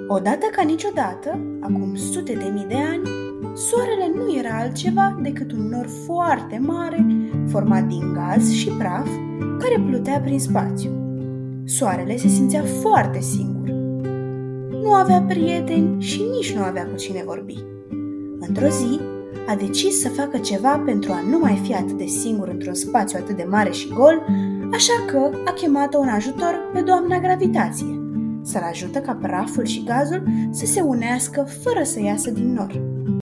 Odată ca niciodată, acum sute de mii de ani, soarele nu era altceva decât un nor foarte mare, format din gaz și praf, care plutea prin spațiu. Soarele se simțea foarte singur. Nu avea prieteni și nici nu avea cu cine vorbi. Într-o zi, a decis să facă ceva pentru a nu mai fi atât de singur într-un spațiu atât de mare și gol, așa că a chemat-o în ajutor pe doamna gravitație, să-l ajută ca praful și gazul să se unească fără să iasă din nor.